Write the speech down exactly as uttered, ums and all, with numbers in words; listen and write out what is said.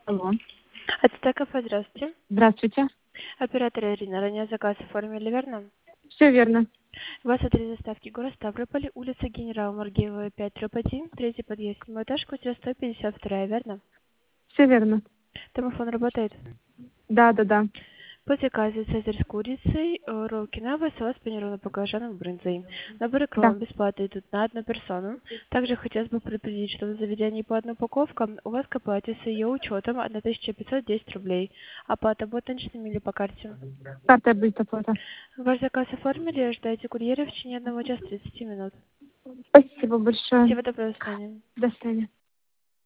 Алло. Ацтека, здравствуйте. Здравствуйте. Оператор Ирина, ранее заказ оформили, верно? Все верно. У вас адрес доставки город Ставрополь, улица Генерала Маргиева, пять, дробь один, третий подъезд, седьмой этаж, квартира сто пятьдесят два, верно? Все верно. Домофон работает. Да, да, да. По заказу цезарь с курицей, э, роллки на салат с панированным баклажаном и брынзой. Наборы Да. кром бесплатно идут на одну персону. Также хотелось бы предупредить, что в заведении по одной упаковке у вас к оплате с ее учетом тысяча пятьсот десять рублей. Оплата будет наличными или по карте? Карта будет оплата. Ваш заказ оформили, ожидайте курьера в течение одного часа тридцати минут. Спасибо большое. Всего доброго, до свидания. До свидания.